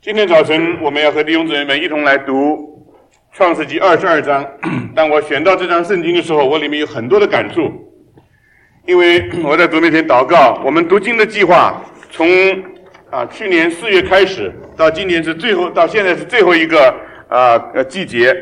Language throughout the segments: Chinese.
今天早晨我们要和弟兄姊妹们一同来读创世纪22章。当我选到这章圣经的时候，我里面有很多的感触，因为我在主面前祷告，我们读经的计划从去年4月开始，到今年是最后，到现在是最后一个季节。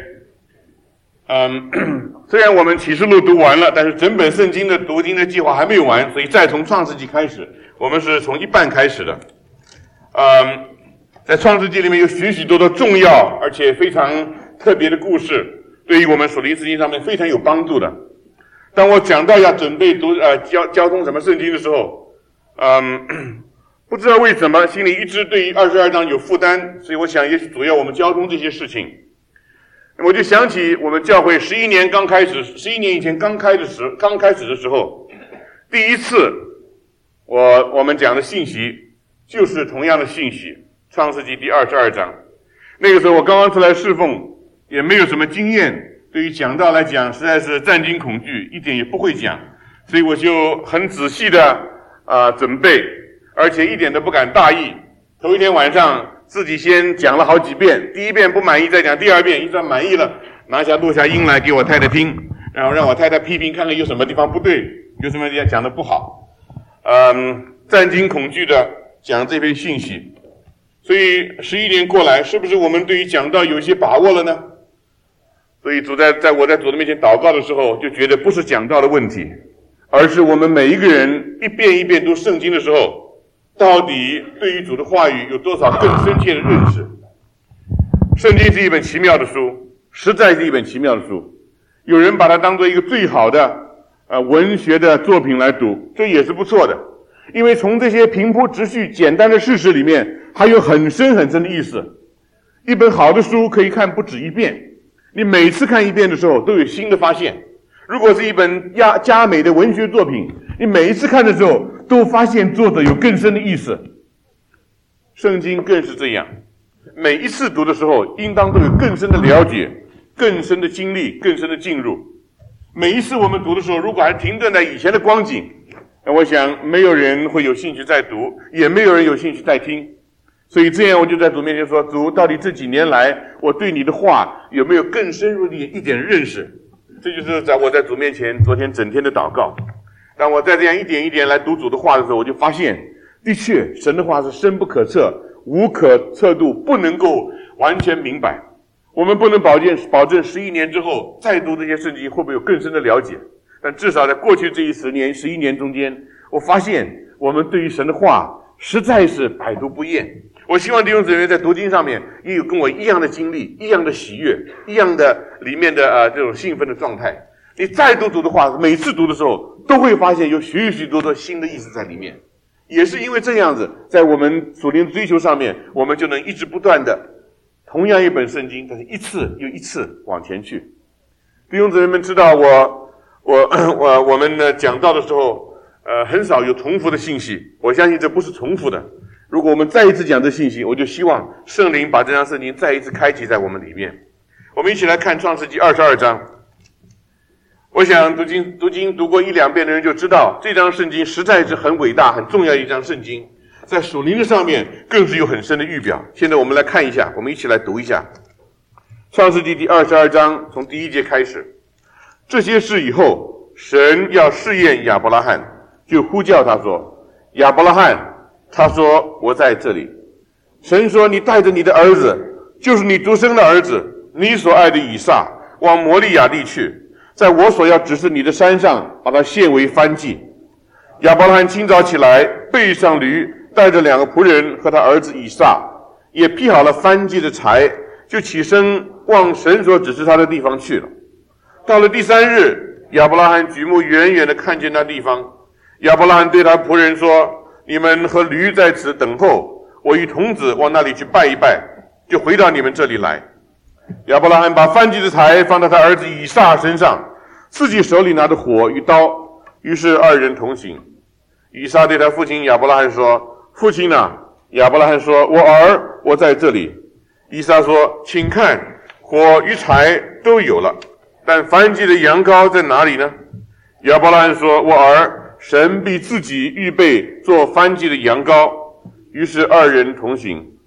虽然我们启示录读完了，但是整本圣经的读经的计划还没有完，所以再从创世纪开始，我们是从一半开始的。在创世纪里面有许许多多重要而且非常特别的故事，对于我们属灵圣经上面非常有帮助的。当我讲到要准备读交通什么圣经的时候，不知道为什么心里一直对于22章有负担，所以我想也许主要我们交通这些事情。我就想起我们教会11年以前刚开始的时候，第一次我们讲的信息就是同样的信息，创世纪第22章。那个时候我刚刚出来侍奉，也没有什么经验，对于讲道来讲实在是战惊恐惧，一点也不会讲，所以我就很仔细的准备，而且一点都不敢大意。头一天晚上自己先讲了好几遍，第一遍不满意再讲第二遍，一段满意了拿下录下音来给我太太听，然后让我太太批评看看有什么地方不对，有什么地方讲得不好。战惊恐惧的讲这篇信息。所以11年过来，是不是我们对于讲道有一些把握了呢？所以在我在主的面前祷告的时候，就觉得不是讲道的问题，而是我们每一个人一遍一遍读圣经的时候，到底对于主的话语有多少更深切的认识。圣经是一本奇妙的书，实在是一本奇妙的书，有人把它当作一个最好的文学的作品来读，这也是不错的。因为从这些平铺直叙简单的事实里面，还有很深很深的意思。一本好的书可以看不止一遍，你每次看一遍的时候都有新的发现。如果是一本佳美的文学作品，你每一次看的时候都发现作者有更深的意思。圣经更是这样，每一次读的时候应当都有更深的了解，更深的经历，更深的进入。每一次我们读的时候，如果还停顿在以前的光景，我想没有人会有兴趣再读，也没有人有兴趣再听。所以这样我就在主面前说，主，到底这几年来我对你的话有没有更深入的一点认识？这就是我在主面前昨天整天的祷告。当我在这样一点一点来读主的话的时候，我就发现的确神的话是深不可测，无可测度，不能够完全明白。我们不能保证11年之后再读这些圣经会不会有更深的了解，但至少在过去这11年中间，我发现我们对于神的话实在是百读不厌。我希望弟兄姊妹在读经上面也有跟我一样的经历，一样的喜悦，一样的里面的这种兴奋的状态。你再读主的话，每次读的时候都会发现有许许多多新的意思在里面。也是因为这样子，在我们属灵追求上面，我们就能一直不断的同样一本圣经，但是一次又一次往前去。弟兄姊妹们知道我们呢讲道的时候很少有重复的信息，我相信这不是重复的。如果我们再一次讲这信息，我就希望圣灵把这张圣经再一次开启在我们里面。我们一起来看创世纪22章。我想读经读过1、2遍的人就知道，这张圣经实在是很伟大很重要一张圣经，在属灵的上面更是有很深的预表。现在我们来看一下，我们一起来读一下创世纪第22章，从第1节开始。这些事以后，神要试验亚伯拉罕，就呼叫他说，亚伯拉罕。他说，我在这里。神说，你带着你的儿子，就是你独生的儿子，你所爱的以撒，往摩利亚地去，在我所要指示你的山上，把它献为燔祭。亚伯拉罕清早起来，背上驴，带着2个仆人和他儿子以撒，也劈好了燔祭的柴，就起身往神所指示他的地方去了。到了第3日，亚伯拉罕举目远远地看见那地方。亚伯拉罕对他仆人说，你们和驴在此等候，我与童子往那里去拜一拜，就回到你们这里来。亚伯拉罕把燔祭的柴放到他儿子以撒身上，自己手里拿着火与刀，于是2人同行。以撒对他父亲亚伯拉罕说，父亲啊。亚伯拉罕说，我儿，我在这里。以撒说，请看，火与柴都有了，但燔祭的羊羔在哪里呢？亚伯拉罕说，我儿，神必自己预备做燔祭的羊羔。于是2人同行。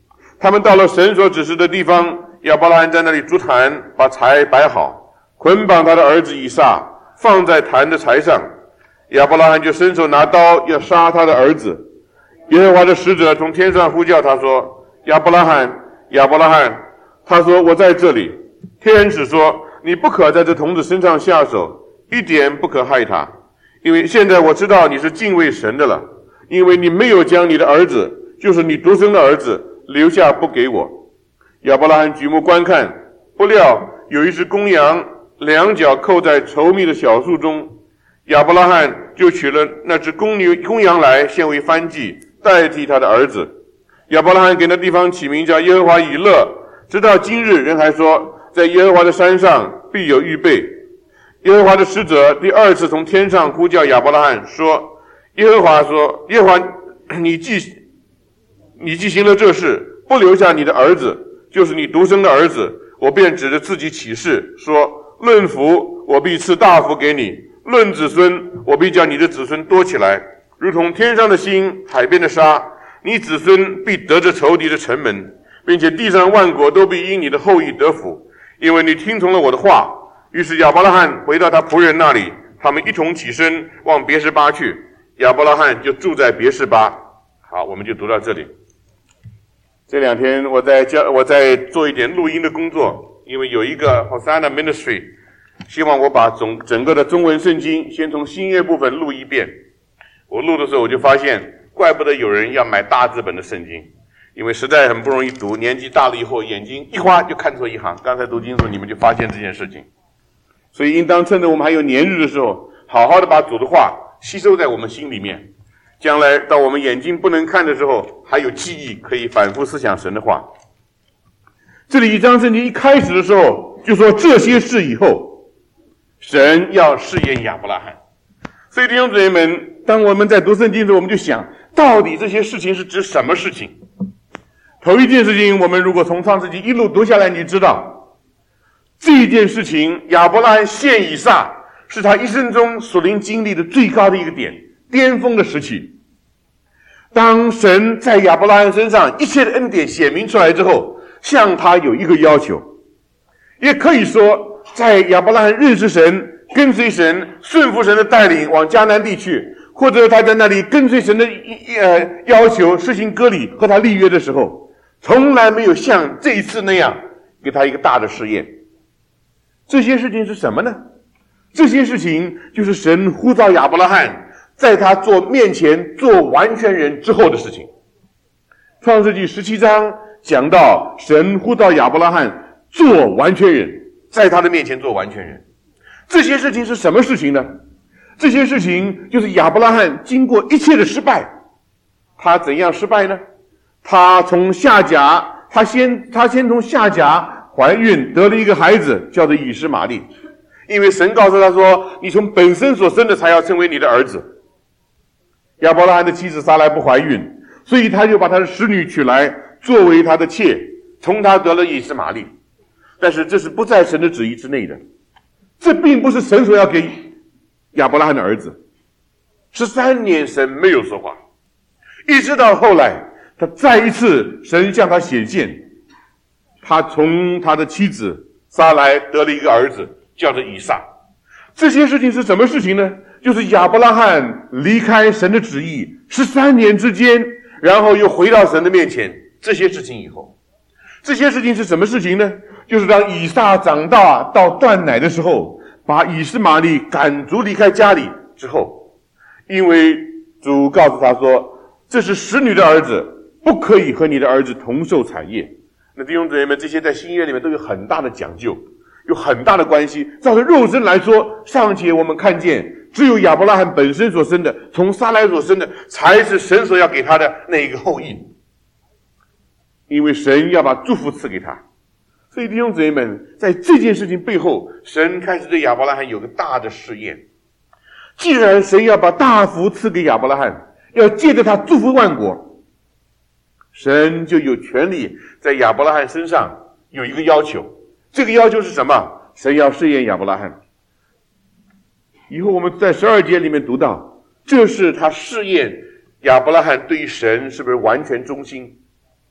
他们到了神所指示的地方，亚伯拉罕在那里筑坛，把柴摆好，捆绑他的儿子以撒，放在坛的柴上。亚伯拉罕就伸手拿刀要杀他的儿子。耶和华的使者从天上呼叫他说：亚伯拉罕，亚伯拉罕。他说：我在这里。天使说：你不可在这童子身上下手，一点不可害他，因为现在我知道你是敬畏神的了，因为你没有将你的儿子，就是你独生的儿子留下不给我。亚伯拉罕举目观看，不料有一只公羊，两脚扣在稠密的小树中。亚伯拉罕就取了那只公羊来，献为燔祭，代替他的儿子。亚伯拉罕给那地方起名叫耶和华以勒，直到今日人还说，在耶和华的山上必有预备。耶和华的使者第二次从天上呼叫亚伯拉罕说：耶和华说，耶和华，你既行了这事，不留下你的儿子，就是你独生的儿子，我便指着自己起誓说：论福，我必赐大福给你；论子孙，我必叫你的子孙多起来，如同天上的星，海边的沙。你子孙必得着仇敌的城门，并且地上万国都必因你的后裔得福，因为你听从了我的话。于是亚伯拉罕回到他仆人那里，他们一同起身往别是巴去。亚伯拉罕就住在别是巴。好，我们就读到这里。这两天我在做一点录音的工作，因为有一个 Hosanna Ministry 希望我把整个的中文圣经先从新约部分录一遍。我录的时候我就发现，怪不得有人要买大字本的圣经，因为实在很不容易读，年纪大了以后眼睛一花就看错一行。刚才读经的时候你们就发现这件事情，所以应当趁着我们还有年日的时候，好好的把主的话吸收在我们心里面，将来到我们眼睛不能看的时候，还有记忆可以反复思想神的话。这里一章圣经一开始的时候就说，这些事以后神要试验亚伯拉罕。所以弟兄姊妹们，当我们在读圣经的时候，我们就想，到底这些事情是指什么事情？头一件事情，我们如果从创世纪一路读下来，你知道这一件事情，亚伯拉罕献以撒是他一生中属灵经历的最高的一个点，巅峰的时期。当神在亚伯拉罕身上一切的恩典显明出来之后，向他有一个要求，也可以说在亚伯拉罕认识神、跟随神、顺服神的带领往迦南地去，或者他在那里跟随神的要求实行割礼和他立约的时候，从来没有像这一次那样给他一个大的试验。这些事情是什么呢？这些事情就是神呼召亚伯拉罕在他面前做完全人之后的事情。创世纪17章讲到神呼召亚伯拉罕做完全人，在他的面前做完全人。这些事情是什么事情呢？这些事情就是亚伯拉罕经过一切的失败。他怎样失败呢？他从夏甲，他先从夏甲怀孕得了一个孩子，叫做以实玛利。因为神告诉他说，你从本身所生的才要成为你的儿子。亚伯拉罕的妻子撒来不怀孕，所以他就把他的使女娶来作为他的妾，从他得了以实玛利。但是这是不在神的旨意之内的，这并不是神所要给亚伯拉罕的儿子。13年神没有说话，一直到后来他再一次神向他显现，他从他的妻子撒来得了一个儿子，叫做以撒。这些事情是什么事情呢？就是亚伯拉罕离开神的旨意13年之间，然后又回到神的面前。这些事情以后，这些事情是什么事情呢？就是当以撒长大到断奶的时候，把以实玛利赶逐离开家里之后，因为主告诉他说，这是使女的儿子，不可以和你的儿子同受产业。那弟兄姊妹们，这些在新约里面都有很大的讲究，有很大的关系。照着肉身来说，上节我们看见只有亚伯拉罕本身所生的，从撒来所生的，才是神所要给他的那一个后裔，因为神要把祝福赐给他。所以弟兄姊妹们，在这件事情背后，神开始对亚伯拉罕有个大的试验。既然神要把大福赐给亚伯拉罕，要借着他祝福万国，神就有权利在亚伯拉罕身上有一个要求。这个要求是什么？神要试验亚伯拉罕。以后我们在12节里面读到，这是他试验亚伯拉罕对于神是不是完全忠心。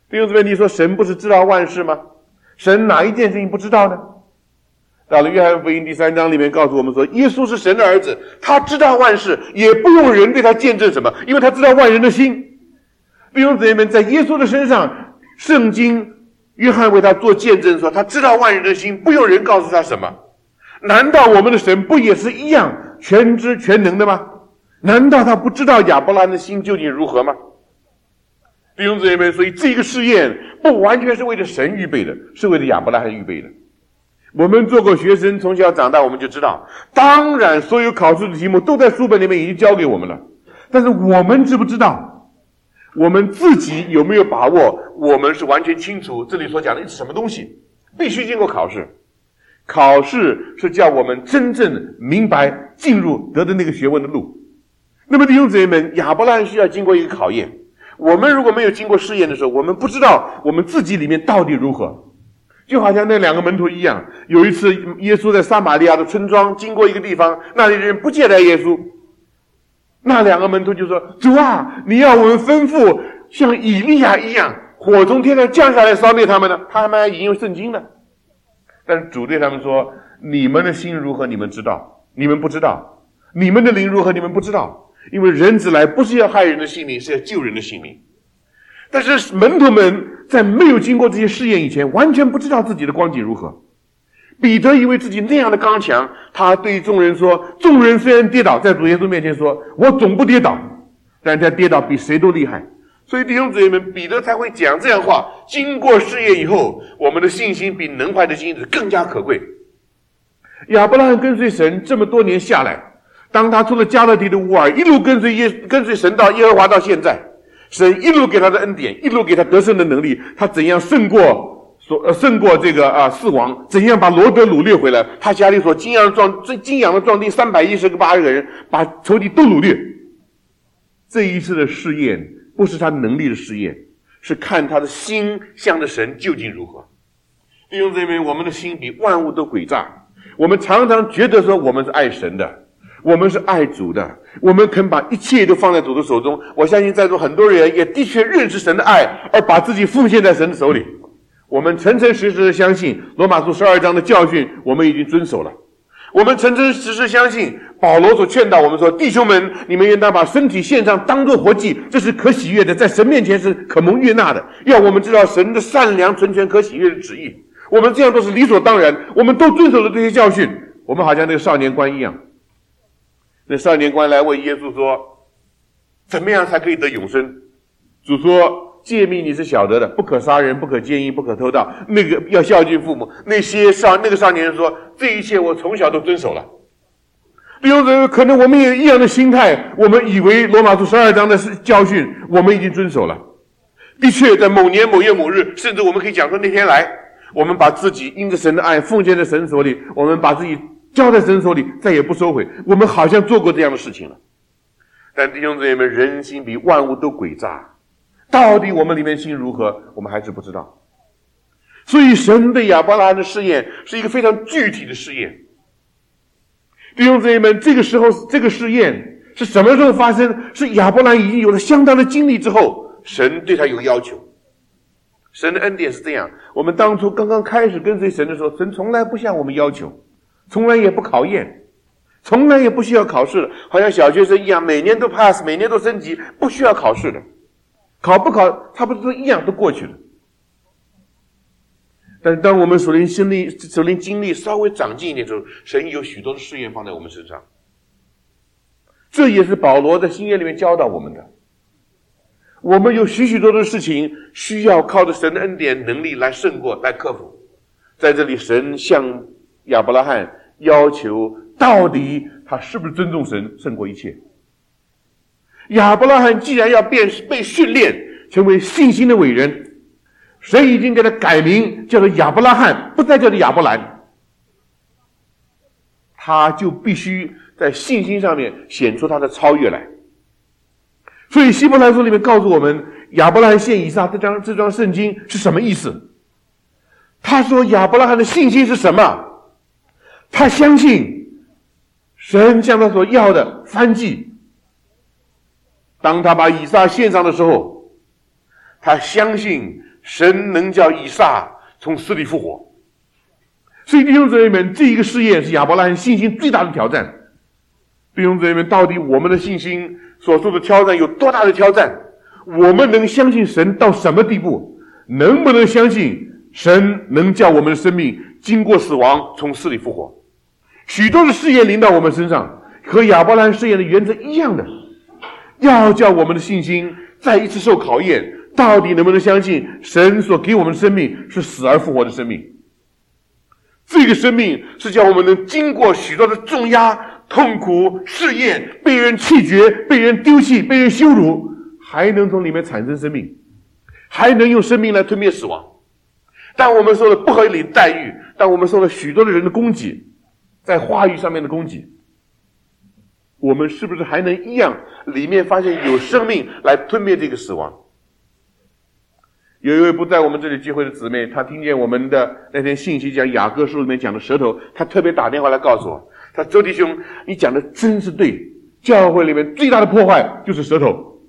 弟兄姊妹，你说神不是知道万事吗？神哪一件事情不知道呢？到了约翰福音第3章里面告诉我们说，耶稣是神的儿子，他知道万事，也不用人对他见证什么，因为他知道万人的心。弟兄姊妹们，在耶稣的身上，圣经约翰为他做见证说，他知道万人的心，不用人告诉他什么。难道我们的神不也是一样全知全能的吗？难道他不知道亚伯拉罕的心究竟如何吗？弟兄姊妹们，所以这个试验不完全是为了神预备的，是为了亚伯拉罕预备的。我们做过学生，从小长大我们就知道，当然所有考试的题目都在书本里面已经教给我们了，但是我们知不知道，我们自己有没有把握，我们是完全清楚这里所讲的是什么东西，必须经过考试。考试是叫我们真正明白进入得的那个学问的路。那么弟兄姊妹们，亚伯拉罕需要经过一个考验，我们如果没有经过试验的时候，我们不知道我们自己里面到底如何。就好像那2个门徒一样，有一次耶稣在撒玛利亚的村庄经过一个地方，那里的人不接待耶稣，那2个门徒就说，主啊，你要我们吩咐像以利亚一样火从天上降下来烧灭他们呢？他们还引用圣经呢。但是主对他们说，你们的心如何你们知道，你们不知道，你们的灵如何你们不知道，因为人子来不是要害人的性命，是要救人的性命。但是门徒们在没有经过这些试验以前，完全不知道自己的光景如何。彼得以为自己那样的刚强，他对众人说，众人虽然跌倒，在主耶稣面前说，我总不跌倒，但是他跌倒比谁都厉害。所以弟兄姊妹们，彼得才会讲这样话，经过试验以后，我们的信心比能坏的金子更加可贵。亚伯拉罕跟随神这么多年下来，当他出了迦勒底的乌尔，一路跟随神到耶和华到现在，神一路给他的恩典，一路给他得胜的能力，他怎样胜过这个4王，怎样把罗德掳掠回来，他家里所精养的壮丁318个人，把仇敌都掳掠。这一次的试验不是他能力的试验，是看他的心向着神究竟如何。弟兄姊妹，我们的心比万物都诡诈，我们常常觉得说我们是爱神的，我们是爱主的，我们肯把一切都放在主的手中。我相信在座很多人也的确认识神的爱，而把自己奉献在神的手里。我们诚诚实实的相信罗马书12章的教训，我们已经遵守了。我们诚诚实实相信保罗所劝导我们说，弟兄们，你们应当把身体献上，当作活祭，这是可喜悦的，在神面前是可蒙悦纳的。要我们知道神的善良、纯全、可喜悦的旨意。我们这样都是理所当然，我们都遵守了这些教训。我们好像那个少年官一样，那少年官来问耶稣说，怎么样才可以得永生？主说，诫命你是晓得的，不可杀人，不可奸淫，不可偷盗，那个要孝敬父母。那个少年人说，这一切我从小都遵守了。弟兄姊妹，可能我们也有一样的心态，我们以为罗马书12章的教训我们已经遵守了。的确，在某年某月某日，甚至我们可以讲说那天来，我们把自己因着神的爱奉献在神手里，我们把自己交在神手里，再也不收回。我们好像做过这样的事情了。但弟兄姊妹们，人心比万物都诡诈，到底我们里面心如何，我们还是不知道。所以神对亚伯拉罕的试验是一个非常具体的试验。弟兄姊妹们，这个时候这个试验是什么时候发生？是亚伯拉罕已经有了相当的经历之后，神对他有要求。神的恩典是这样，我们当初刚刚开始跟随神的时候，神从来不向我们要求，从来也不考验，从来也不需要考试的，好像小学生一样，每年都 pass， 每年都升级，不需要考试的。考不考差不多都一样，都过去了。但是当我们属灵经历稍微长进一点的时候，神有许多的试验放在我们身上。这也是保罗在新约里面教导我们的。我们有许多的事情需要靠着神的恩典能力来胜过，来克服。在这里神向亚伯拉罕要求，到底他是不是尊重神胜过一切。亚伯拉罕既然要被训练成为信心的伟人，神已经给他改名叫做亚伯拉罕，不再叫做亚伯兰，他就必须在信心上面显出他的超越来。所以希伯来书里面告诉我们，亚伯拉罕献以撒这张圣经是什么意思。他说亚伯拉罕的信心是什么？他相信神向他所要的燔祭。当他把以撒献上的时候，他相信神能叫以撒从死里复活。所以弟兄姊妹们，这一个试验是亚伯拉罕信心最大的挑战。弟兄姊妹们，到底我们的信心所受的挑战有多大的挑战？我们能相信神到什么地步？能不能相信神能叫我们的生命经过死亡从死里复活？许多的试验临到我们身上，和亚伯拉罕试验的原则一样的，要叫我们的信心再一次受考验，到底能不能相信神所给我们的生命是死而复活的生命？这个生命是叫我们能经过许多的重压、痛苦、试验，被人弃绝、被人丢弃、被人羞辱，还能从里面产生生命，还能用生命来吞灭死亡。当我们受了不合理的待遇，当我们受了许多的人的攻击，在话语上面的攻击，我们是不是还能一样里面发现有生命来吞灭这个死亡？有一位不在我们这里聚会的姊妹，她听见我们的那篇信息讲雅各书里面讲的舌头，她特别打电话来告诉我，她周弟兄，你讲的真是对，教会里面最大的破坏就是舌头。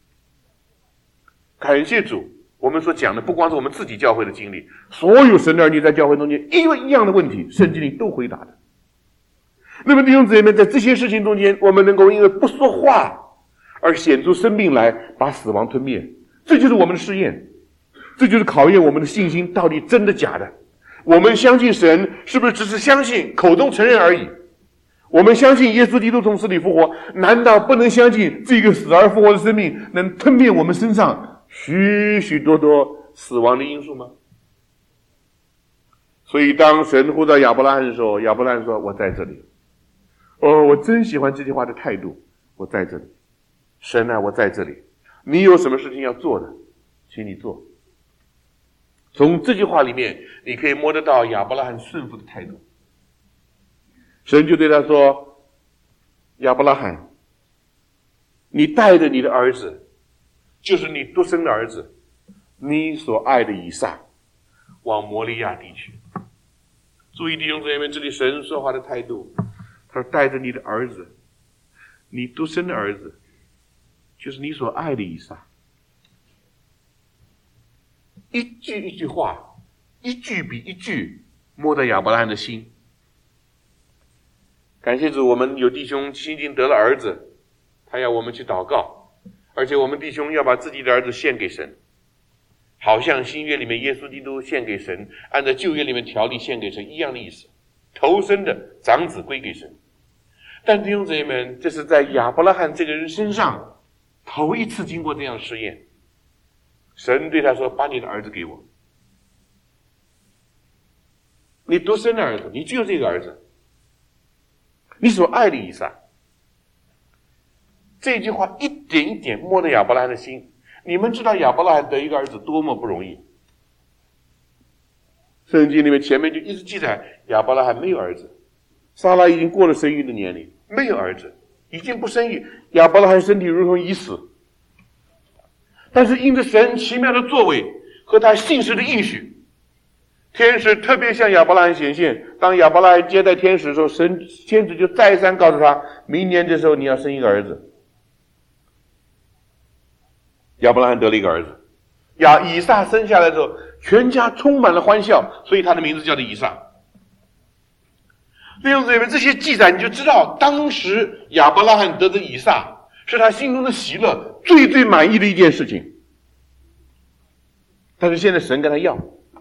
感谢主，我们所讲的不光是我们自己教会的经历，所有神的儿女在教会中间因为一样的问题，圣经里都回答的。那么弟兄姊妹们，在这些事情中间，我们能够因为不说话而显出生命来，把死亡吞灭，这就是我们的试验，这就是考验我们的信心到底真的假的。我们相信神是不是只是相信，口中承认而已？我们相信耶稣基督从死里复活，难道不能相信这个死而复活的生命能吞灭我们身上许许多多死亡的因素吗？所以当神呼召亚伯拉罕的时候，亚伯拉罕说，我在这里。我真喜欢这句话的态度，我在这里。神啊，我在这里，你有什么事情要做的，请你做。从这句话里面你可以摸得到亚伯拉罕顺服的态度。神就对他说，亚伯拉罕，你带着你的儿子，就是你独生的儿子，你所爱的以撒，往摩利亚地去。注意弟兄姊妹们，这里神说话的态度，他说带着你的儿子，你独生的儿子，就是你所爱的以撒。一句一句话，一句比一句摸到亚伯拉罕的心。感谢主，我们有弟兄新近得了儿子，他要我们去祷告，而且我们弟兄要把自己的儿子献给神，好像新约里面耶稣基督献给神，按照旧约里面条例献给神一样的意思，头生的长子归给神。但弟兄姊妹们，这是在亚伯拉罕这个人身上头一次经过这样的试验。神对他说，把你的儿子给我，你独生的儿子，你只有这个儿子，你所爱的以撒。这句话一点一点摸着亚伯拉罕的心。你们知道亚伯拉罕得一个儿子多么不容易，圣经里面前面就一直记载亚伯拉罕没有儿子，撒拉已经过了生育的年龄，没有儿子，已经不生育，亚伯拉罕身体如同已死。但是因着神奇妙的作为和他信实的应许，天使特别向亚伯拉罕显现。当亚伯拉罕接待天使的时候，天使就再三告诉他，明年这时候你要生一个儿子。亚伯拉罕得了一个儿子，以撒生下来之后，全家充满了欢笑，所以他的名字叫做以撒。弟兄姊妹们，这些记载你就知道，当时亚伯拉罕得的以撒是他心中的喜乐，最最满意的一件事情。但是现在神跟他要，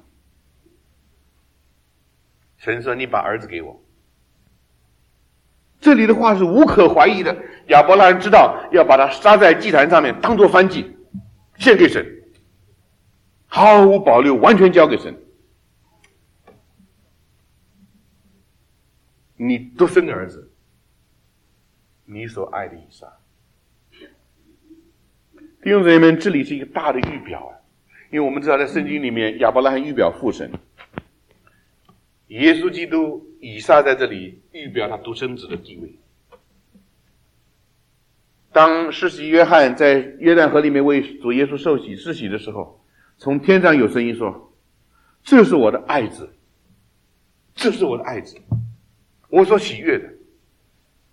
神说，你把儿子给我。这里的话是无可怀疑的，亚伯拉罕知道要把他杀在祭坛上面，当作燔祭献给神，毫无保留，完全交给神。你独生的儿子，你所爱的以撒。弟兄姊妹们，这里是一个大的预表啊，因为我们知道在圣经里面，亚伯拉罕预表父神，耶稣基督以撒在这里预表他独生子的地位。当施洗约翰在约旦河里面为主耶稣受洗施洗的时候，从天上有声音说，这是我的爱子，这是我的爱子，我所喜悦的。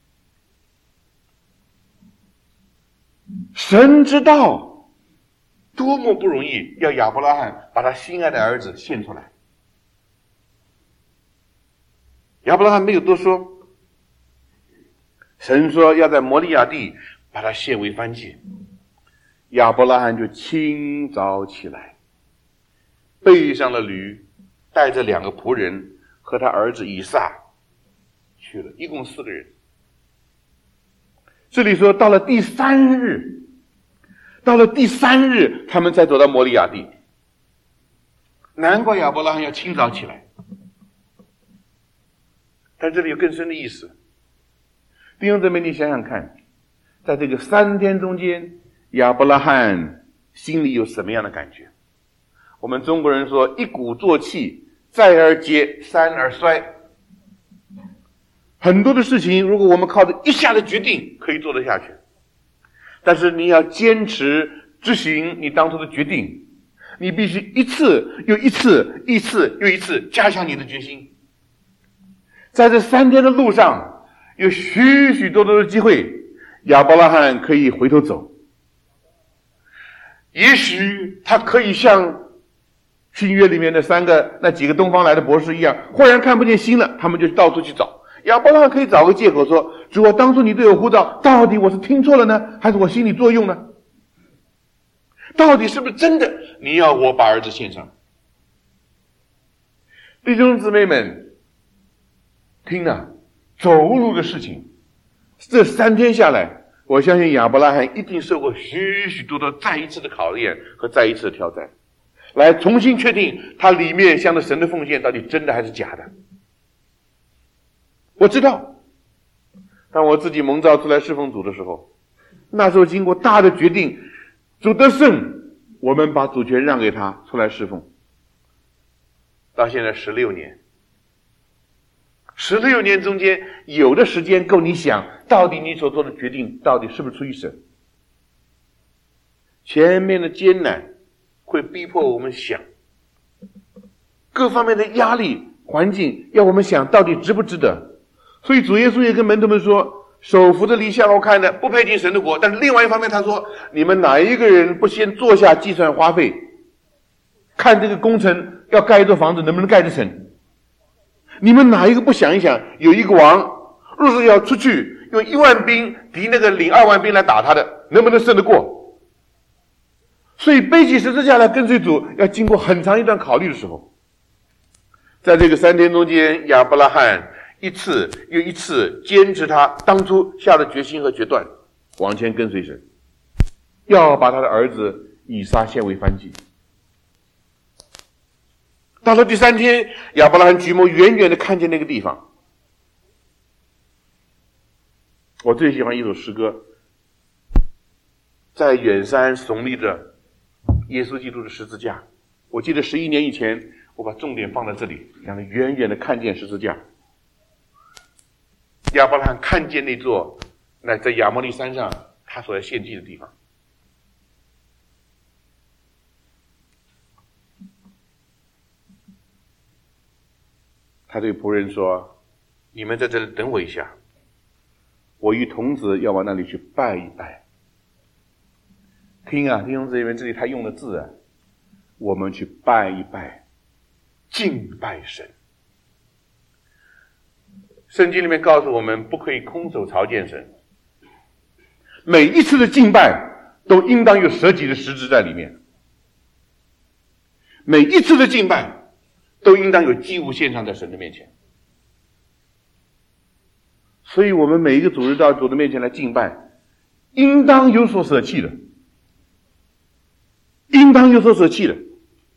神知道多么不容易，要亚伯拉罕把他心爱的儿子献出来。亚伯拉罕没有多说，神说要在摩利亚地把他献为燔祭，亚伯拉罕就清早起来，背上了驴，带着2个仆人和他儿子以撒去了，一共4个人。这里说到了第3日，他们才走到摩利亚地。难怪亚伯拉罕要清早起来。但这里有更深的意思。弟兄姊妹，你想想看，在这个3天中间，亚伯拉罕心里有什么样的感觉？我们中国人说一鼓作气，再而竭，三而衰。很多的事情，如果我们靠着一下的决定可以做得下去，但是你要坚持执行你当初的决定，你必须一次又一次，一次又一次加强你的决心。在这3天的路上，有许许多多的机会，亚伯拉罕可以回头走。也许他可以像新约里面的那几个东方来的博士一样，忽然看不见星了，他们就到处去找。亚伯拉罕可以找个借口说，主啊，当初你对我呼召，到底我是听错了呢，还是我心理作用呢？到底是不是真的你要我把儿子献上？弟兄姊妹们，听啊，走路的事情，这3天下来，我相信亚伯拉罕一定受过许许多多再一次的考验和再一次的挑战，来重新确定他里面向着神的奉献到底真的还是假的。我知道，当我自己蒙召出来侍奉主的时候，那时候经过大的决定，主得胜，我们把主权让给他出来侍奉，到现在16年，16年中间有的时间够你想，到底你所做的决定到底是不是出于神？前面的艰难会逼迫我们想，各方面的压力环境要我们想到底值不值得。所以主耶稣也跟门徒们说，手扶着犁向后看的不配进神的国。但是另外一方面他说，你们哪一个人不先坐下计算花费，看这个工程要盖一座房子能不能盖得成？你们哪一个不想一想，有一个王若是要出去用1万兵敌那个领2万兵来打他的，能不能胜得过？所以背起十字架来跟随主要经过很长一段考虑的时候，在这个3天中间，亚伯拉罕一次又一次坚持他当初下的决心和决断，往前跟随神，要把他的儿子以撒献为燔祭。到了第3天，亚伯拉罕举目远远的看见那个地方。我最喜欢一首诗歌，在远山耸立着耶稣基督的十字架。我记得11年以前，我把重点放在这里，让他远远的看见十字架。亚伯拉罕看见那在亚摩利山上他所要献祭的地方。他对仆人说，你们在这里等我一下，我与童子要往那里去拜一拜。听啊，弟兄姊妹，这里他用的字啊，我们去拜一拜，敬拜神。圣经里面告诉我们，不可以空手朝见神。每一次的敬拜都应当有舍己的实质在里面，每一次的敬拜都应当有祭物献上在神的面前。所以我们每一个主日到主的面前来敬拜，应当有所舍弃的，应当有所舍弃的。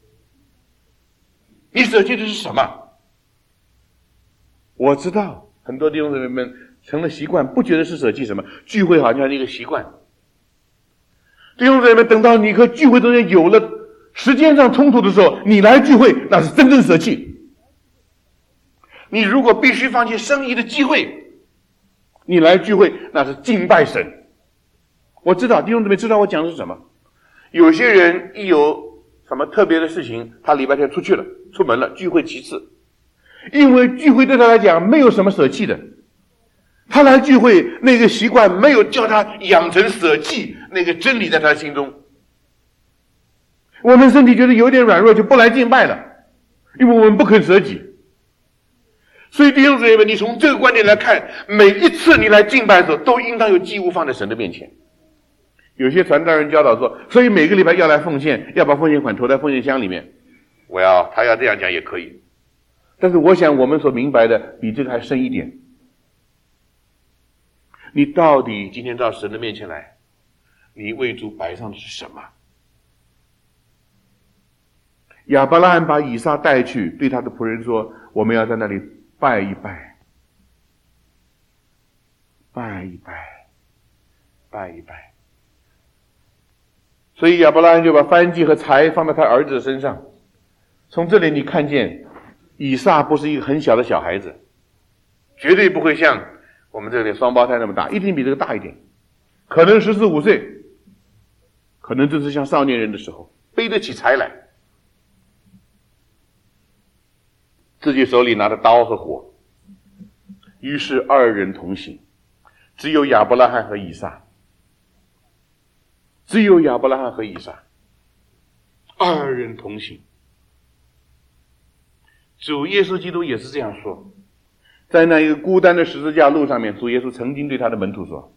你舍弃的是什么？我知道很多弟兄姊妹们成了习惯，不觉得是舍弃什么，聚会好像是一个习惯。弟兄姊妹们，等到你和聚会中间有了时间上冲突的时候，你来聚会那是真正舍弃。你如果必须放弃生意的机会，你来聚会那是敬拜神。我知道弟兄姊妹知道我讲的是什么。有些人一有什么特别的事情，他礼拜天出门了，聚会其次。因为聚会对他来讲没有什么舍弃的，他来聚会那个习惯没有叫他养成舍弃那个真理在他心中。 我们身体觉得有点软弱，就不来敬拜了，因为我们不肯舍己。所以弟兄姊妹们，你从这个观点来看，每一次你来敬拜的时候，都应当有祭物放在神的面前。有些传道人教导说，所以每个礼拜要来奉献，要把奉献款投在奉献箱里面。他要这样讲也可以，但是我想我们所明白的比这个还深一点。你到底今天到神的面前来，你为主摆上的是什么？亚伯拉罕把以撒带去，对他的仆人说，我们要在那里拜一拜，拜一拜，拜一拜。所以亚伯拉罕就把燔祭和柴放在他儿子的身上。从这里你看见以撒不是一个很小的小孩子，绝对不会像我们这里双胞胎那么大，一定比这个大一点，可能14、15岁，可能正是像少年人的时候，背得起柴来，自己手里拿着刀和火。于是二人同行，只有亚伯拉罕和以撒，只有亚伯拉罕和以撒，二人同行。主耶稣基督也是这样说，在那一个孤单的十字架路上面，主耶稣曾经对他的门徒说，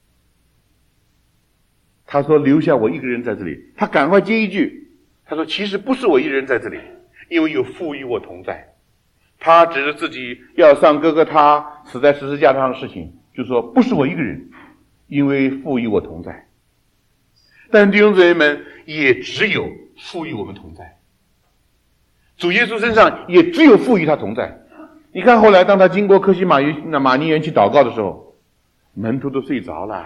他说留下我一个人在这里，他赶快接一句，他说其实不是我一人在这里，因为有父与我同在。他指着自己要上哥哥他死在十字架上的事情，就说不是我一个人，因为父与我同在。但弟兄姊妹们，也只有父与我们同在，主耶稣身上也只有父与他同在。你看后来当他经过客西马尼园去祷告的时候，门徒都睡着了。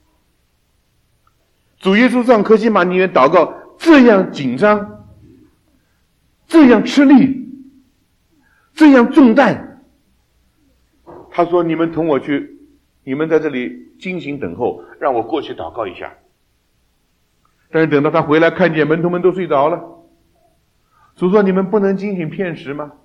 主耶稣上客西马尼园祷告，这样紧张，这样吃力，这样重担。他说你们同我去，你们在这里惊醒等候，让我过去祷告一下。但是等到他回来，看见门徒们都睡着了，主说你们不能惊醒片时吗？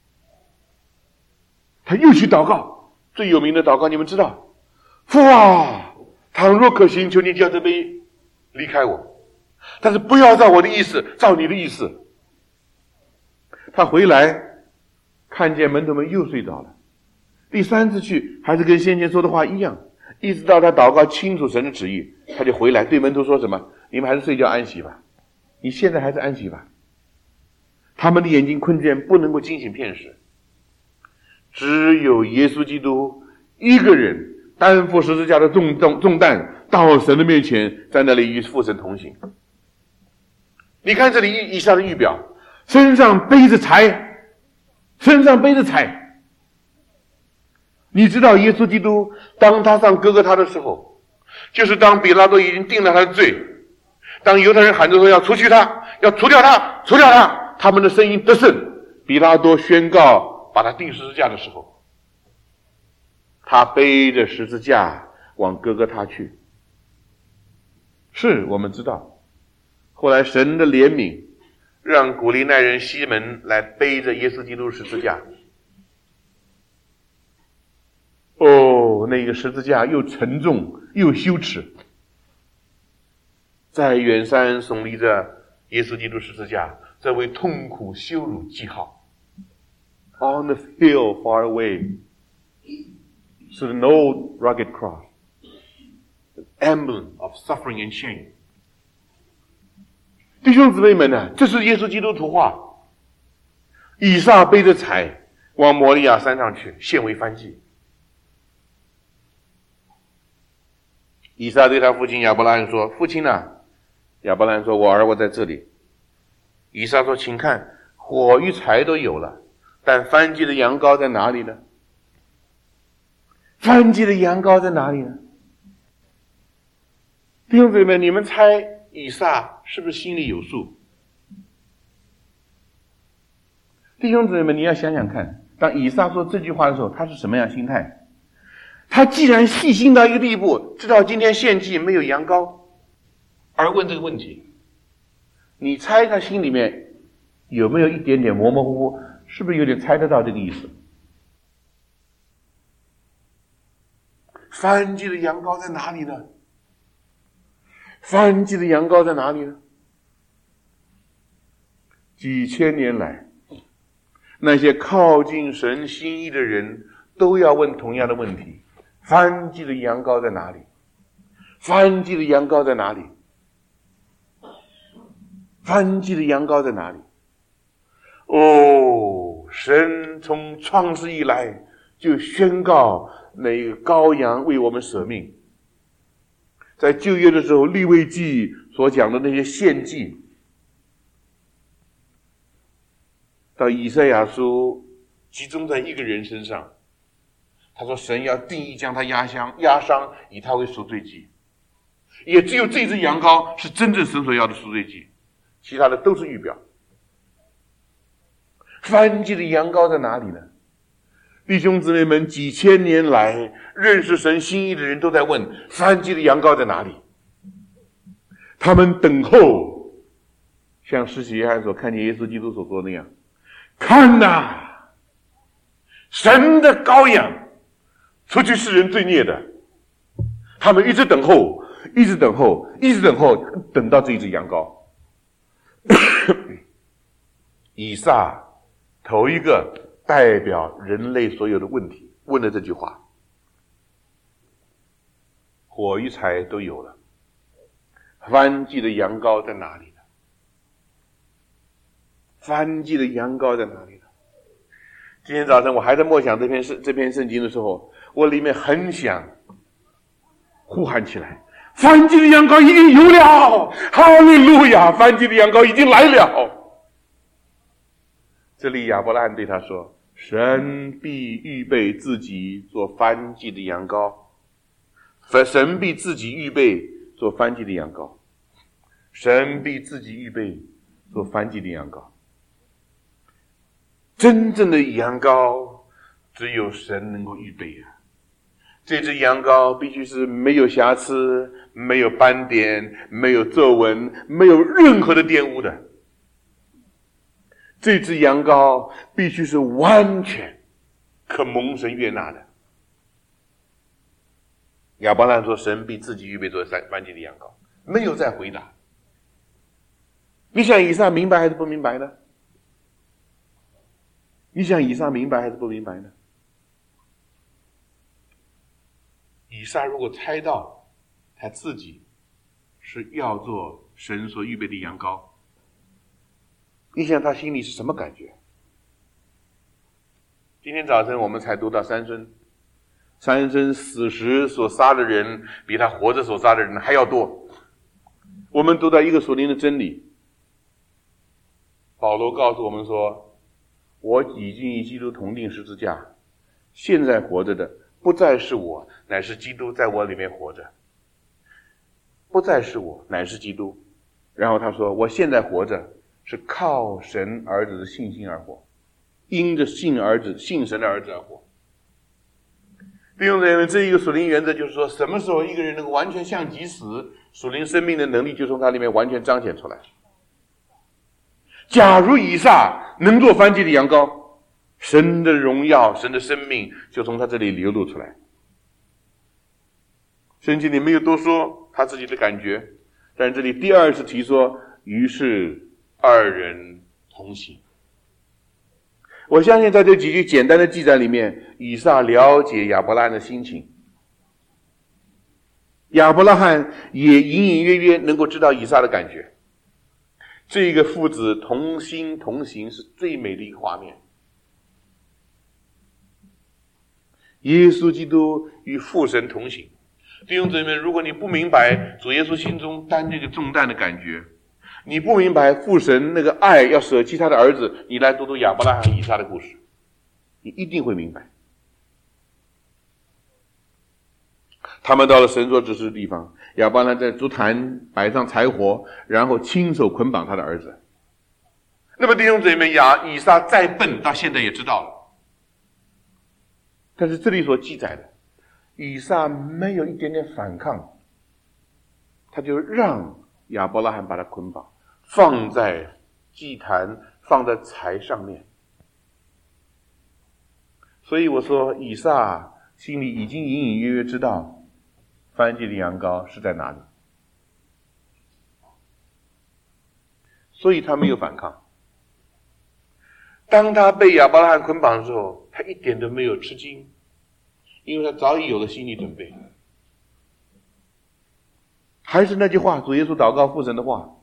他又去祷告，最有名的祷告你们知道，父啊，倘若可行，求你叫这杯离开我，但是不要照我的意思，照你的意思。他回来看见门徒们又睡着了，第三次去还是跟先前说的话一样，一直到他祷告清楚神的旨意，他就回来对门徒说什么，你们还是睡觉安息吧，你现在还是安息吧。他们的眼睛困倦，不能够惊醒片时。只有耶稣基督一个人担负十字架的重担，到神的面前，在那里与父神同行。你看这里以下的预表，身上背着柴，身上背着柴。你知道耶稣基督当他上哥哥他的时候，就是当彼拉多已经定了他的罪，当犹太人喊着说要除去他，要除掉他，除掉他，他们的声音得胜，彼拉多宣告把他钉十字架的时候，他背着十字架往哥哥他去。是我们知道，后来神的怜悯让古利奈人西门来背着耶稣基督十字架。那个十字架又沉重又羞耻，在远山耸立着耶稣基督十字架，这为痛苦羞辱记号。On the hill far away stood an old rugged cross, an emblem of suffering and shame. 弟兄姊妹们呢，这是耶稣基督图画。以撒背着柴往摩利亚山上去，献为燔祭。以撒对他父亲亚伯拉罕说，父亲啊。亚伯拉罕说，我在这里。以撒说，请看，火与柴都有了，但燔祭的羊羔在哪里呢？燔祭的羊羔在哪里呢？弟兄姊妹们，你们猜以撒是不是心里有数？弟兄姊妹们，你要想想看，当以撒说这句话的时候，他是什么样心态？他既然细心到一个地步，知道今天献祭没有羊羔，而问这个问题，你猜他心里面有没有一点点模模糊糊？是不是有点猜得到这个意思？燔祭的羊羔在哪里呢？燔祭的羊羔在哪里呢？ 几千年来，那些靠近神心意的人都要问同样的问题：燔祭的羊羔在哪里？燔祭的羊羔在哪里？燔祭的羊羔在哪里？哦，神从创世以来就宣告那个羔羊为我们舍命。在旧约的时候，利未记所讲的那些献祭，到以赛亚书集中在一个人身上。他说神要定义将他压伤，以他为赎罪祭。也只有这只羊羔是真正神所要的赎罪祭，其他的都是预表。燔祭的羊羔在哪里呢？弟兄姊妹们，几千年来认识神心意的人都在问：燔祭的羊羔在哪里？他们等候，像施洗约翰所看见耶稣基督所说的那样：看哪，神的羔羊，除去世人罪孽的。他们一直等候，一直等候，一直等候，等到这一只羊羔。以撒头一个代表人类所有的问题问了这句话：火与柴都有了，燔祭的羊羔在哪里呢？燔祭的羊羔在哪里呢？今天早晨我还在默想这篇圣经的时候，我里面很想呼喊起来：燔祭的羊羔已经有了，哈利路亚！燔祭的羊羔已经来了。这里亚伯拉罕对他说：神必预备自己做燔祭的羊羔，神必自己预备做燔祭的羊羔，神必自己预备做燔祭的羊羔。真正的羊羔只有神能够预备啊！这只羊羔必须是没有瑕疵、没有斑点、没有皱纹、没有任何的玷污的。这只羊羔必须是完全可蒙神悦纳的。亚伯拉罕说：神必自己预备做燔祭的羊羔，没有再回答。你想以撒明白还是不明白呢？你想以撒明白还是不明白呢？以撒如果猜到他自己是要做神所预备的羊羔，你想他心里是什么感觉？今天早晨我们才读到三孙死时所杀的人比他活着所杀的人还要多。我们读到一个属灵的真理，保罗告诉我们说：我已经与基督同定十字架，现在活着的不再是我，乃是基督在我里面活着。不再是我，乃是基督。然后他说：我现在活着是靠神儿子的信心而活，因着信神的儿子而活。弟兄姊妹们，这一个属灵原则就是说，什么时候一个人能够完全像己死，属灵生命的能力就从他里面完全彰显出来。假如以撒能做燔祭的羊羔，神的荣耀、神的生命就从他这里流露出来。圣经里没有多说他自己的感觉，但这里第二次提说，于是二人同行。我相信在这几句简单的记载里面，以撒了解亚伯拉罕的心情，亚伯拉罕也隐隐约约能够知道以撒的感觉。这个父子同心同行是最美的一个画面。耶稣基督与父神同行。弟兄姊妹，如果你不明白主耶稣心中担这个重担的感觉，你不明白父神那个爱要舍弃他的儿子，你来读读亚伯拉罕以撒的故事，你一定会明白。他们到了神所指示的地方，亚伯拉罕在烛坛摆上柴火，然后亲手捆绑他的儿子。那么弟兄姊妹，以撒再笨，到现在也知道了。但是这里所记载的，以撒没有一点点反抗，他就让亚伯拉罕把他捆绑，放在祭坛，放在柴上面。所以我说，以撒心里已经隐隐约约知道燔祭的羊羔是在哪里，所以他没有反抗。 当他被亚伯拉罕捆绑的时候，他一点都没有吃惊，因为他早已有了心理准备。还是那句话，主耶稣祷告父神的话，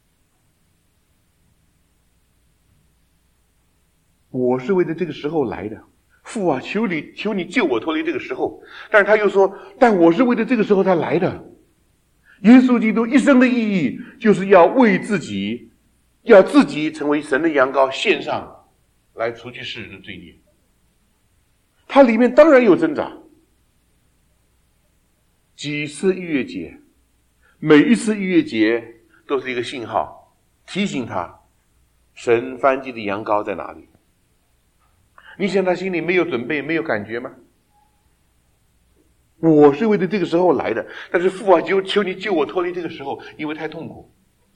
我是为了这个时候来的，父啊，求你救我脱离这个时候。但是他又说，但我是为了这个时候才来的。耶稣基督一生的意义就是要为自己成为神的羊羔献上来除去世人的罪孽。它里面当然有挣扎，几次逾越节，每一次逾越节都是一个信号，提醒他神燔祭的羊羔在哪里。你想他心里没有准备，没有感觉吗？我是为了这个时候来的，但是父啊，求你救我脱离这个时候，因为太痛苦。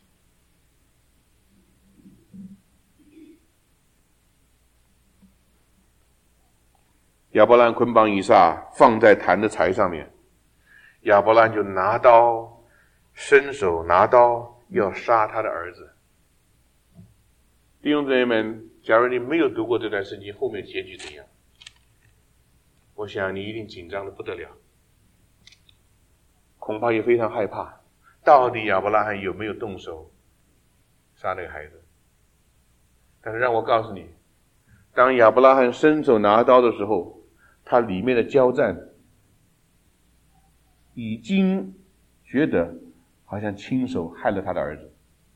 亚伯兰捆绑以撒放在坛的柴上面，亚伯兰就伸手拿刀要杀他的儿子。弟兄姊妹们，假如你没有读过这段圣经，后面结局怎样？我想你一定紧张的不得了，恐怕也非常害怕，到底亚伯拉罕有没有动手杀那个孩子？但是让我告诉你，当亚伯拉罕伸手拿刀的时候，他里面的交战已经觉得好像亲手害了他的儿子。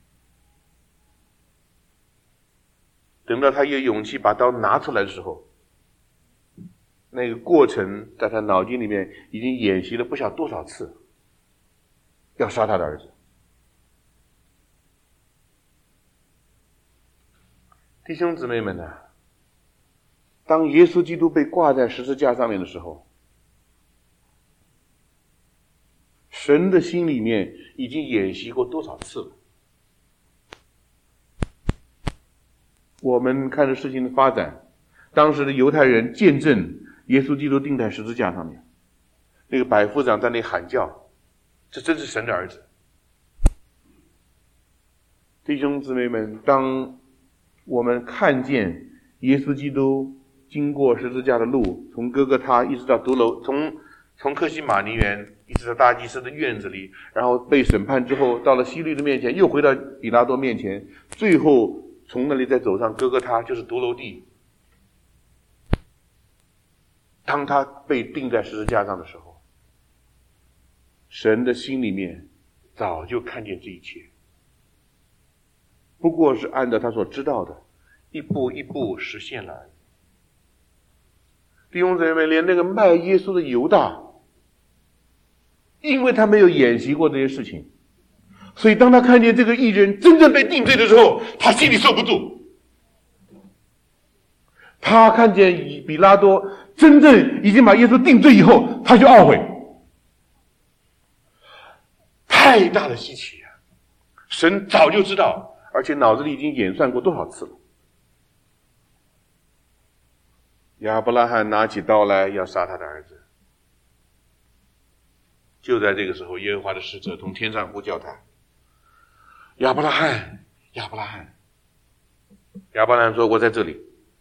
等到他有勇气把刀拿出来的时候，那个过程在他脑筋里面已经演习了不晓多少次，要杀他的儿子。弟兄姊妹们啊，当耶稣基督被挂在十字架上面的时候，神的心里面已经演习过多少次了。我们看着事情的发展，当时的犹太人见证耶稣基督钉在十字架上面，那个百夫长在那里喊叫，这真是神的儿子。弟兄姊妹们，当我们看见耶稣基督经过十字架的路，从哥哥他一直到独楼，从客西马尼园一直到大祭司的院子里，然后被审判之后到了希律的面前，又回到比拉多面前，最后从那里再走上哥哥他，就是独楼地。当他被钉在十字架上的时候，神的心里面早就看见这一切，不过是按照他所知道的一步一步实现了而已。弟兄姊妹们，连那个卖耶稣的犹大，因为他没有演习过这些事情，所以当他看见这个义人真正被定罪的时候，他心里受不住。他看见比拉多真正已经把耶稣定罪以后，他就懊悔。太大的稀奇啊！神早就知道，而且脑子里已经演算过多少次了。亚伯拉罕拿起刀来要杀他的儿子，就在这个时候，耶和华的使者从天上呼叫他：亚伯拉罕，亚伯拉罕。亚伯拉罕说：我在这里。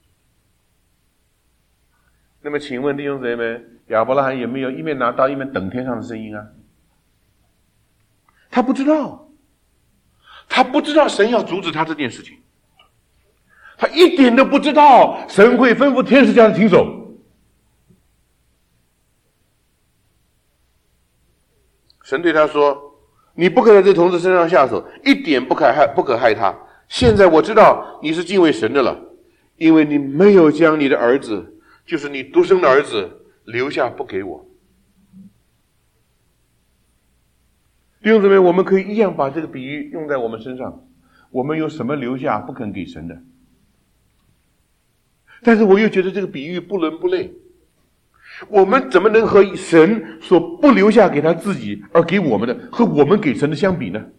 那么请问弟兄姊妹们，亚伯拉罕有没有一面拿刀一面等天上的声音啊？他不知道，他不知道神要阻止他这件事情，他一点都不知道神会吩咐天使叫他停手。神对他说：你不可在这童子身上下手，一点不可害他。现在我知道你是敬畏神的了，因为你没有将你的儿子，就是你独生的儿子留下不给我。弟兄姊妹，我们可以一样把这个比喻用在我们身上。我们有什么留下不肯给神的？但是我又觉得这个比喻不伦不类。我们怎么能和神所不留下给他自己而给我们的，和我们给神的相比呢？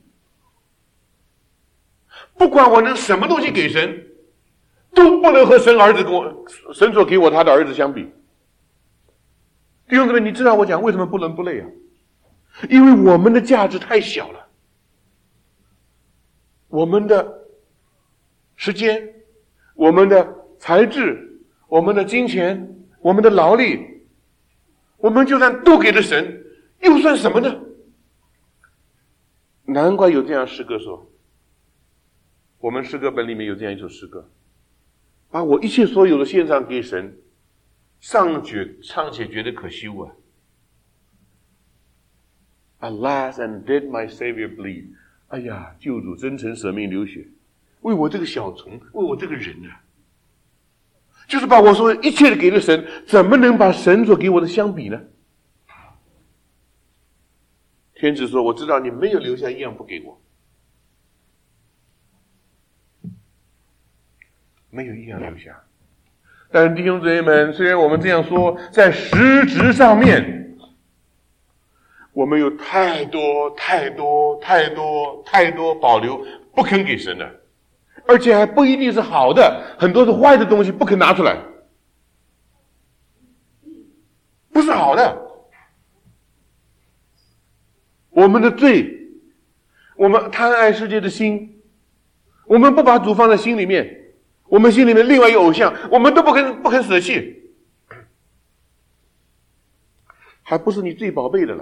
不管我能什么东西给神，都不能和神所给我他的儿子相比。弟兄姊妹，你知道我讲为什么不伦不类啊？因为我们的价值太小了，我们的时间，我们的才智、我们的金钱、我们的劳力，我们就算都给了神，又算什么呢？难怪有这样诗歌说，我们诗歌本里面有这样一首诗歌，把我一切所有的献上给神，尚且觉得可羞啊。Alas, and did my Savior bleed？ 哎呀，救主真诚舍命流血，为我这个小虫，为我这个人啊，就是把我所一切的给了神，怎么能把神所给我的相比呢？天使说，我知道你没有留下一样不给我，没有一样留下。但弟兄姊妹们，虽然我们这样说，在实质上面，我们有太多保留不肯给神的，而且还不一定是好的，很多是坏的东西不肯拿出来，不是好的。我们的罪，我们贪爱世界的心，我们不把主放在心里面，我们心里面另外一个偶像，我们都不肯舍弃，还不是你最宝贝的了。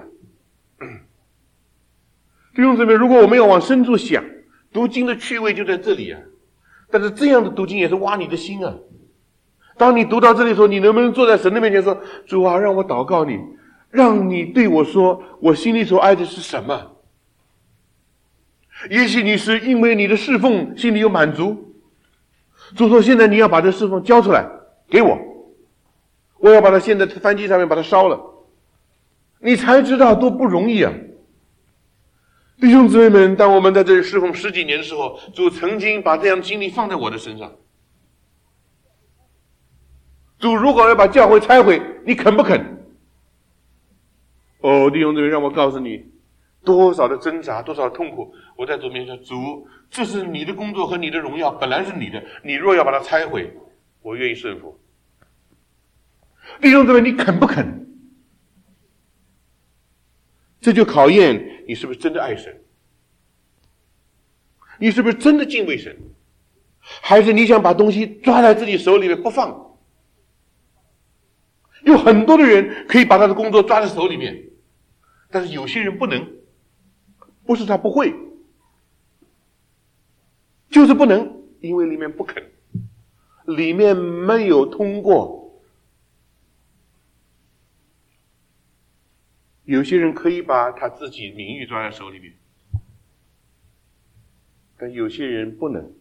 弟兄姊妹，如果我们要往深处想，读经的趣味就在这里啊。但是这样的读经也是挖你的心啊。当你读到这里的时候，你能不能坐在神的面前说，主啊，让我祷告你，让你对我说，我心里所爱的是什么？也许你是因为你的侍奉心里有满足，主说现在你要把这侍奉交出来给我，我要把它现在燔祭上面把它烧了，你才知道多不容易啊。弟兄姊妹们，当我们在这里侍奉10几年的时候，主曾经把这样的经历放在我的身上。主如果要把教会拆毁，你肯不肯？哦，弟兄姊妹，让我告诉你，多少的挣扎，多少的痛苦，我在主面前说，主，这是你的工作和你的荣耀，本来是你的，你若要把它拆毁，我愿意顺服。弟兄姊妹，你肯不肯？这就考验你是不是真的爱神，你是不是真的敬畏神，还是你想把东西抓在自己手里面不放？有很多的人可以把他的工作抓在手里面，但是有些人不能，不是他不会，就是不能，因为里面不肯，里面没有通过。有些人可以把他自己名誉抓在手里面，但有些人不能。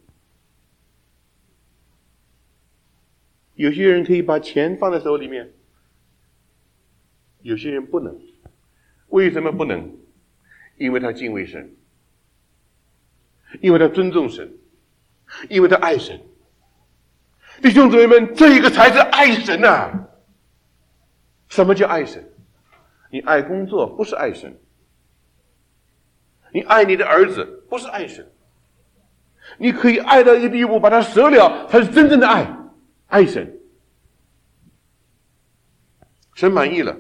有些人可以把钱放在手里面，有些人不能。为什么不能？因为他敬畏神，因为他尊重神，因为他爱神。弟兄姊妹们，这一个才是爱神啊！什么叫爱神？你爱工作不是爱神，你爱你的儿子不是爱神，你可以爱到一个地步把他舍了，才是真正的爱神。神满意了。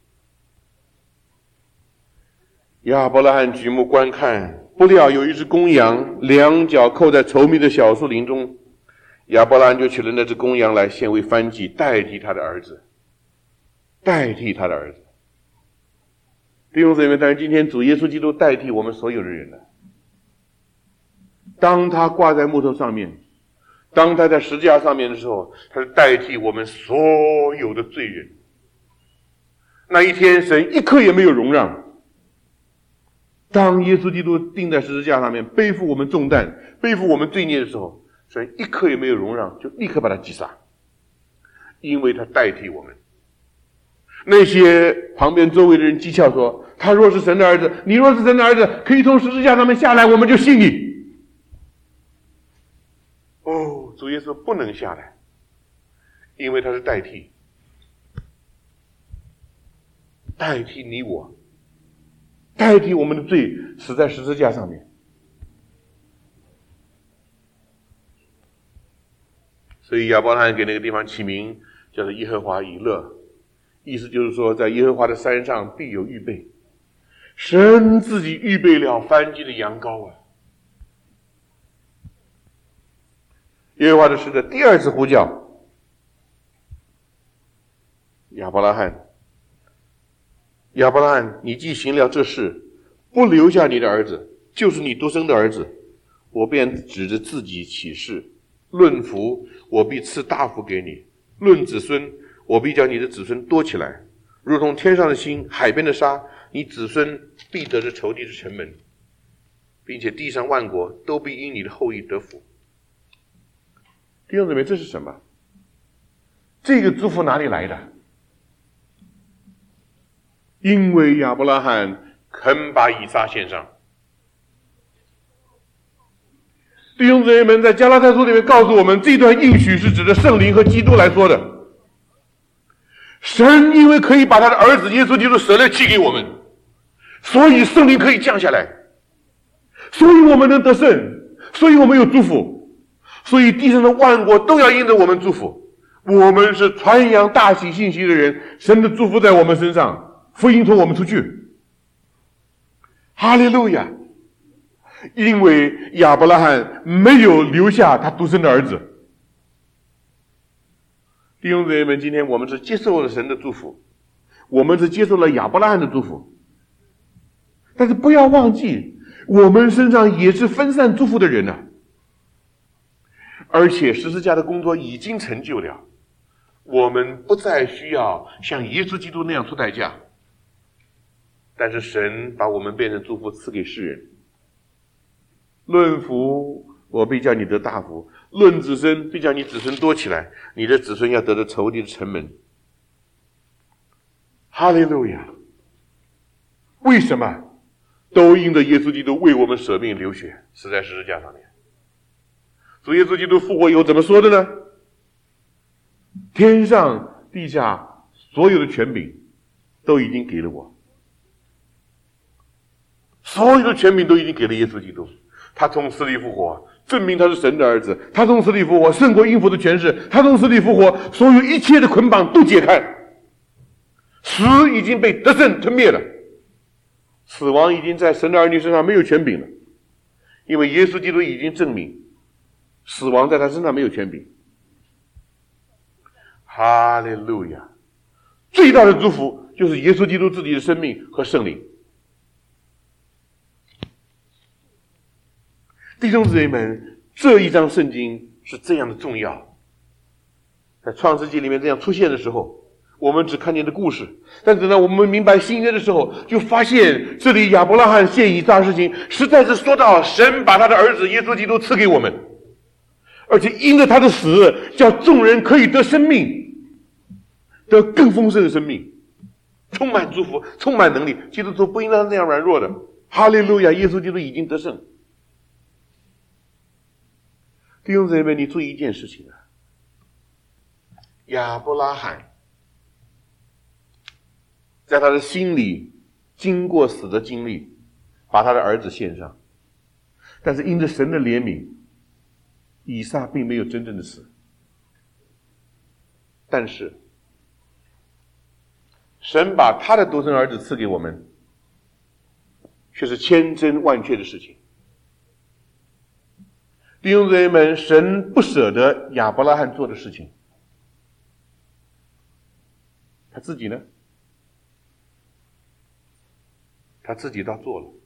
亚伯拉罕举目观看，不料有一只公羊，两脚扣在稠密的小树林中。亚伯拉罕就取了那只公羊来献为燔祭，代替他的儿子。弟兄姊妹，但是今天主耶稣基督代替我们所有的人了。当他挂在木头上面，当他在十字架上面的时候，他是代替我们所有的罪人。那一天神一刻也没有容让。当耶稣基督钉在十字架上面，背负我们重担，背负我们罪孽的时候，神一刻也没有容让，就立刻把他击杀，因为他代替我们。那些旁边周围的人讥笑说，他若是神的儿子，你若是神的儿子，可以从十字架上面下来，我们就信你。哦，主耶稣不能下来，因为他是代替你我，代替我们的罪死在十字架上面。所以亚伯拉罕给那个地方起名叫做耶和华以勒，意思就是说，在耶和华的山上必有预备。神自己预备了燔祭的羊羔啊！耶和华的使者第二次呼叫， 亚伯拉罕，亚伯拉罕，你既行了这事，不留下你的儿子，就是你独生的儿子，我便指着自己起誓，论福，我必赐大福给你；论子孙，我必叫你的子孙多起来，如同天上的星，海边的沙。你子孙必得着仇敌的城门，并且地上万国都必因你的后裔得福。弟兄姊妹，这是什么？这个祝福哪里来的？因为亚伯拉罕肯把以撒献上。弟兄姊妹们，在加拉太书里面告诉我们，这段应许是指的圣灵和基督来说的。神因为可以把他的儿子耶稣基督舍了弃给我们，所以圣灵可以降下来，所以我们能得胜，所以我们有祝福，所以地上的万国都要因着我们祝福。我们是传扬大喜信息的人，神的祝福在我们身上，福音从我们出去。哈利路亚！因为亚伯拉罕没有留下他独生的儿子。弟兄姊妹们，今天我们是接受了神的祝福，我们是接受了亚伯拉罕的祝福，但是不要忘记，我们身上也是分散祝福的人啊。而且十字架的工作已经成就了，我们不再需要像耶稣基督那样出代价，但是神把我们变成祝福赐给世人。论福，我必叫你得大福；论子孙，必叫你子孙多起来，你的子孙要得着仇敌的城门。哈利路亚！为什么？都因着耶稣基督为我们舍命流血，死在十字架上面。主耶稣基督复活以后怎么说的呢？天上地下所有的权柄都已经给了我，所有的权柄都已经给了耶稣基督。他从死里复活，证明他是神的儿子；他从死里复活，胜过阴府的权势；他从死里复活，所有一切的捆绑都解开，死已经被得胜吞灭了，死亡已经在神的儿女身上没有权柄了，因为耶稣基督已经证明死亡在他身上没有权柄。哈利路亚！最大的祝福就是耶稣基督自己的生命和圣灵。弟兄姊妹们，这一章圣经是这样的重要。在创世纪里面这样出现的时候，我们只看见的故事，但等到我们明白新约的时候，就发现这里亚伯拉罕献以撒的事情实在是说到神把他的儿子耶稣基督赐给我们，而且因着他的死，叫众人可以得生命，得更丰盛的生命，充满祝福，充满能力。基督徒不应当那样软弱的。哈利路亚！耶稣基督已经得胜。弟兄姊妹们，你注意一件事情啊，亚伯拉罕在他的心里经过死的经历，把他的儿子献上，但是因着神的怜悯，以撒并没有真正的死。但是神把他的独生儿子赐给我们，却是千真万确的事情。弟兄姊妹们，神不舍得亚伯拉罕做的事情，他自己呢？他自己倒做了。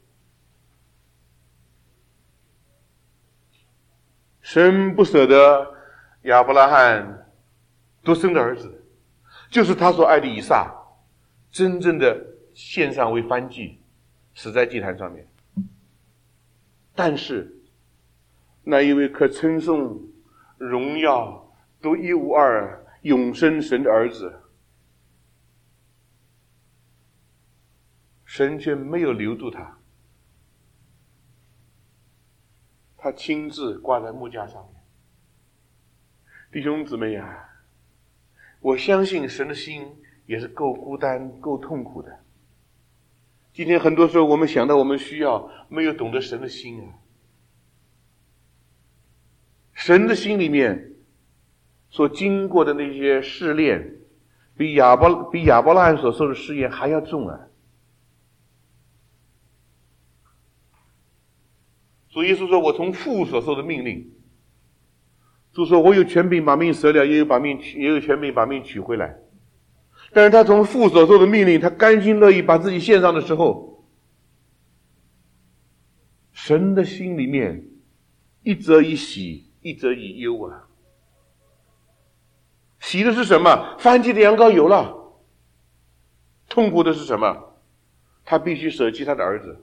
神不舍得亚伯拉罕独生的儿子，就是他所爱的以撒，真正的献上为燔祭，死在祭坛上面。但是那一位可称颂荣耀独一无二永生神的儿子，神却没有留住他，他亲自挂在木架上面。弟兄姊妹啊，我相信神的心也是够孤单够痛苦的。今天很多时候我们想到我们需要，没有懂得神的心啊。神的心里面所经过的那些试炼，比亚伯拉罕所受的试验还要重啊。主耶稣说，我从父所受的命令。主说，我有权柄把命舍了，也有权柄把命取回来。 但是他从父所受的命令，他甘心乐意把自己献上的时候，神的心里面一则以喜，一则以忧啊。喜的是什么？燔祭的羊羔有了。痛苦的是什么？他必须舍弃他的儿子。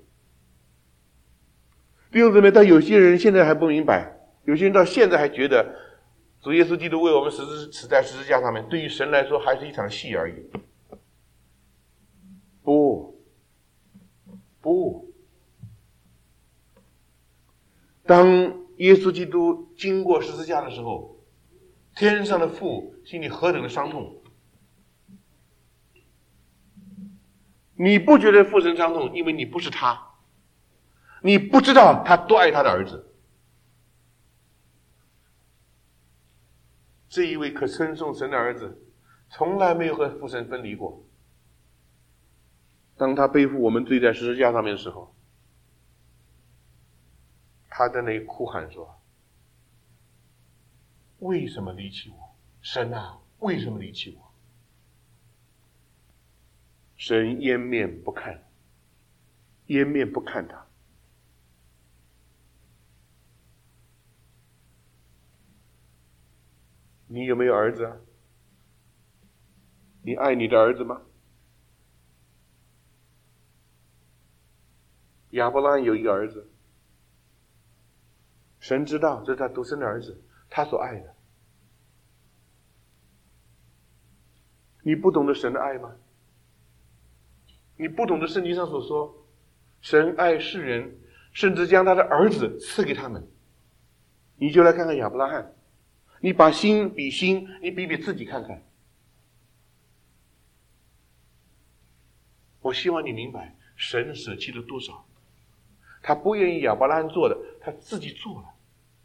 弟兄姊妹，但有些人现在还不明白，有些人到现在还觉得主耶稣基督为我们死在十字架上面，对于神来说还是一场戏而已。不，当耶稣基督经过十字架的时候，天上的父心里何等的伤痛。你不觉得父神伤痛，因为你不是他，你不知道他多爱他的儿子。这一位可称颂神的儿子，从来没有和父神分离过。当他背负我们罪在十字架上面的时候，他在那里哭喊说：为什么离弃我？神啊，为什么离弃我？神掩面不看他。你有没有儿子啊？你爱你的儿子吗？亚伯拉罕有一个儿子，神知道这是他独生的儿子，他所爱的。你不懂得神的爱吗？你不懂得圣经上所说，神爱世人，甚至将他的儿子赐给他们。你就来看看亚伯拉罕，你把心比心，你比比自己看看。我希望你明白，神舍弃了多少。他不愿意亚伯拉罕做的，他自己做了。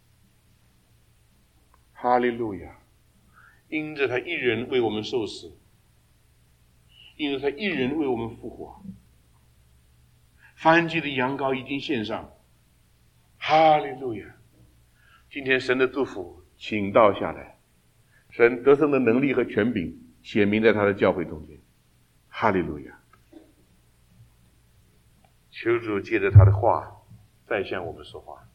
哈利路亚！因着他一人为我们受死，因着他一人为我们复活，燔祭的羊羔已经献上。哈利路亚！今天神的祝福倾倒下来，神得胜的能力和权柄显明在他的教会中间。哈利路亚！求主借着他的话再向我们说话。